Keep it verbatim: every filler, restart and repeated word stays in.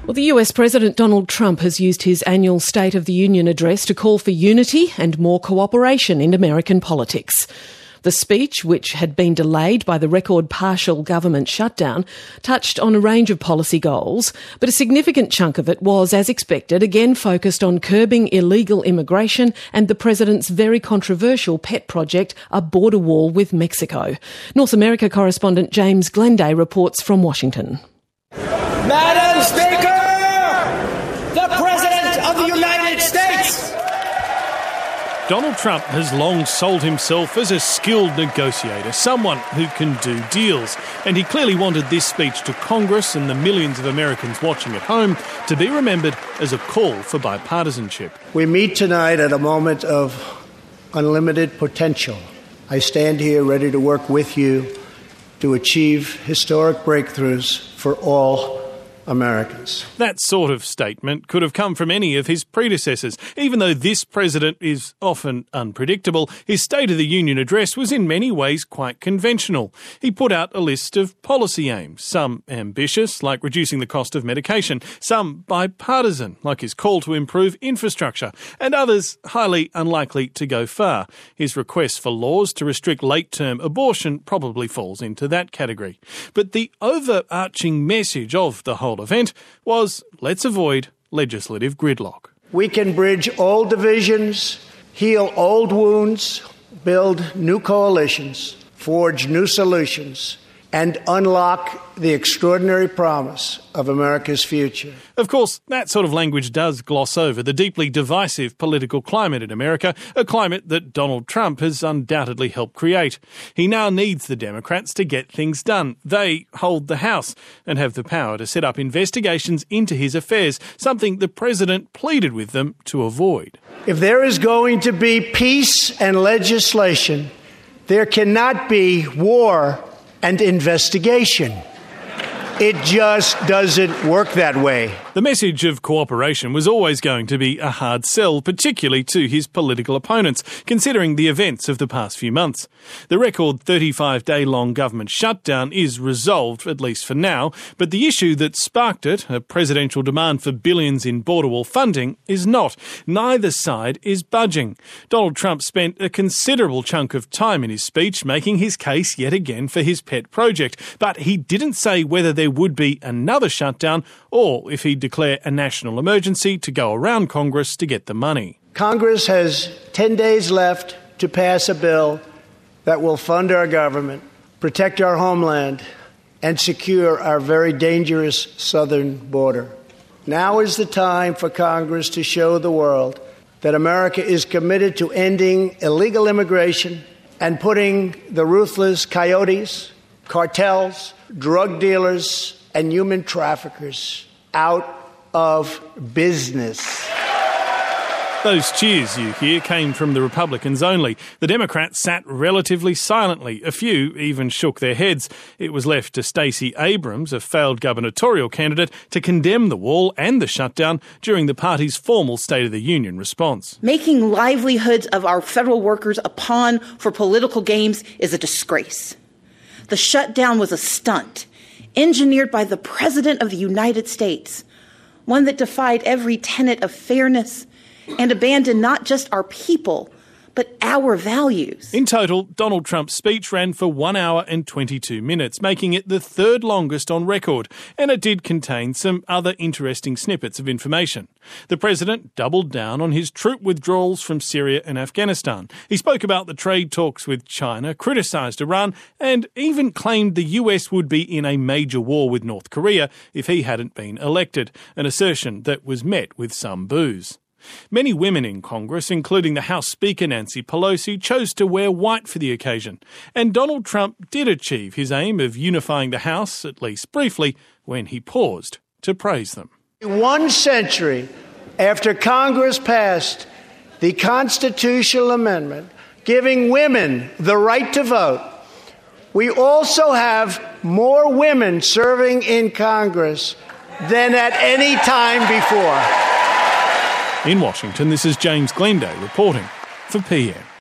Well, the U S President Donald Trump has used his annual State of the Union address to call for unity and more cooperation in American politics. The speech, which had been delayed by the record partial government shutdown, touched on a range of policy goals, but a significant chunk of it was, as expected, again focused on curbing illegal immigration and the president's very controversial pet project, a border wall with Mexico. North America correspondent James Glenday reports from Washington. Madam Speaker, the President of the United States! Donald Trump has long sold himself as a skilled negotiator, someone who can do deals. And he clearly wanted this speech to Congress and the millions of Americans watching at home to be remembered as a call for bipartisanship. We meet tonight at a moment of unlimited potential. I stand here ready to work with you to achieve historic breakthroughs for all Americans. That sort of statement could have come from any of his predecessors. Even though this president is often unpredictable, his State of the Union address was in many ways quite conventional. He put out a list of policy aims, some ambitious, like reducing the cost of medication, some bipartisan, like his call to improve infrastructure, and others highly unlikely to go far. His request for laws to restrict late-term abortion probably falls into that category. But the overarching message of the whole event was, let's avoid legislative gridlock. We can bridge old divisions, heal old wounds, build new coalitions, forge new solutions, and unlock the extraordinary promise of America's future. Of course, that sort of language does gloss over the deeply divisive political climate in America, a climate that Donald Trump has undoubtedly helped create. He now needs the Democrats to get things done. They hold the House and have the power to set up investigations into his affairs, something the president pleaded with them to avoid. If there is going to be peace and legislation, there cannot be war and investigation. It just doesn't work that way. The message of cooperation was always going to be a hard sell, particularly to his political opponents, considering the events of the past few months. The record thirty-five day long government shutdown is resolved, at least for now, but the issue that sparked it, a presidential demand for billions in border wall funding, is not. Neither side is budging. Donald Trump spent a considerable chunk of time in his speech making his case yet again for his pet project, but he didn't say whether there would be another shutdown or if he'd declare a national emergency to go around Congress to get the money. Congress has ten days left to pass a bill that will fund our government, protect our homeland, and secure our very dangerous southern border. Now is the time for Congress to show the world that America is committed to ending illegal immigration and putting the ruthless coyotes, cartels, drug dealers, and human traffickers out of business. Those cheers you hear came from the Republicans only. The Democrats sat relatively silently. A few even shook their heads. It was left to Stacey Abrams, a failed gubernatorial candidate, to condemn the wall and the shutdown during the party's formal State of the Union response. Making livelihoods of our federal workers a pawn for political games is a disgrace. The shutdown was a stunt, engineered by the President of the United States, one that defied every tenet of fairness and abandoned not just our people, but our values. In total, Donald Trump's speech ran for one hour and twenty-two minutes, making it the third longest on record, and it did contain some other interesting snippets of information. The president doubled down on his troop withdrawals from Syria and Afghanistan. He spoke about the trade talks with China, criticised Iran, and even claimed the U S would be in a major war with North Korea if he hadn't been elected, an assertion that was met with some boos. Many women in Congress, including the House Speaker Nancy Pelosi, chose to wear white for the occasion. And Donald Trump did achieve his aim of unifying the House, at least briefly, when he paused to praise them. One century after Congress passed the constitutional amendment giving women the right to vote, we also have more women serving in Congress than at any time before. In Washington, this is James Glenday reporting for P M.